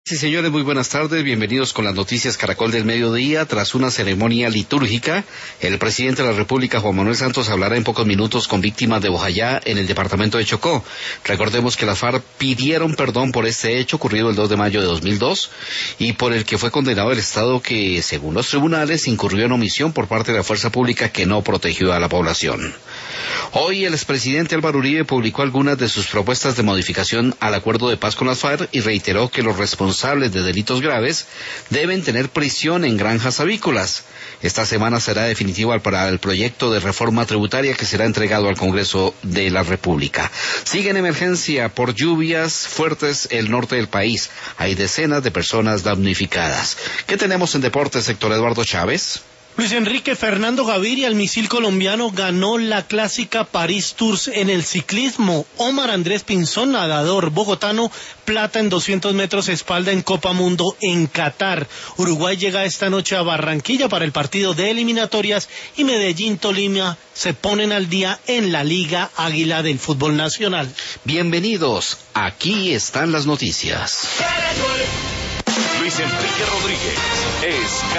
Sí, señores, muy buenas tardes. Bienvenidos con las noticias Caracol del Mediodía. Tras una ceremonia litúrgica, el presidente de la República, Juan Manuel Santos, hablará en pocos minutos con víctimas de Bojayá en el departamento de Chocó. Recordemos que las FARC pidieron perdón por este hecho ocurrido el 2 de mayo de 2002 y por el que fue condenado el Estado que, según los tribunales, incurrió en omisión por parte de la fuerza pública que no protegió a la población. Hoy el expresidente Álvaro Uribe publicó algunas de sus propuestas de modificación al acuerdo de paz con las FARC y reiteró que los responsables de delitos graves deben tener prisión en granjas avícolas. Esta semana será definitivo para el proyecto de reforma tributaria que será entregado al Congreso de la República. Sigue en emergencia por lluvias fuertes el norte del país. Hay decenas de personas damnificadas. ¿Qué tenemos en deportes, Héctor Eduardo Chávez? Luis Enrique Fernando Gaviria, el misil colombiano, ganó la clásica París Tours en el ciclismo. Omar Andrés Pinzón, nadador bogotano, plata en 200 metros espalda en Copa Mundo en Qatar. Uruguay llega esta noche a Barranquilla para el partido de eliminatorias y Medellín, Tolima se ponen al día en la Liga Águila del fútbol nacional. Bienvenidos, aquí están las noticias. Luis Enrique Rodríguez es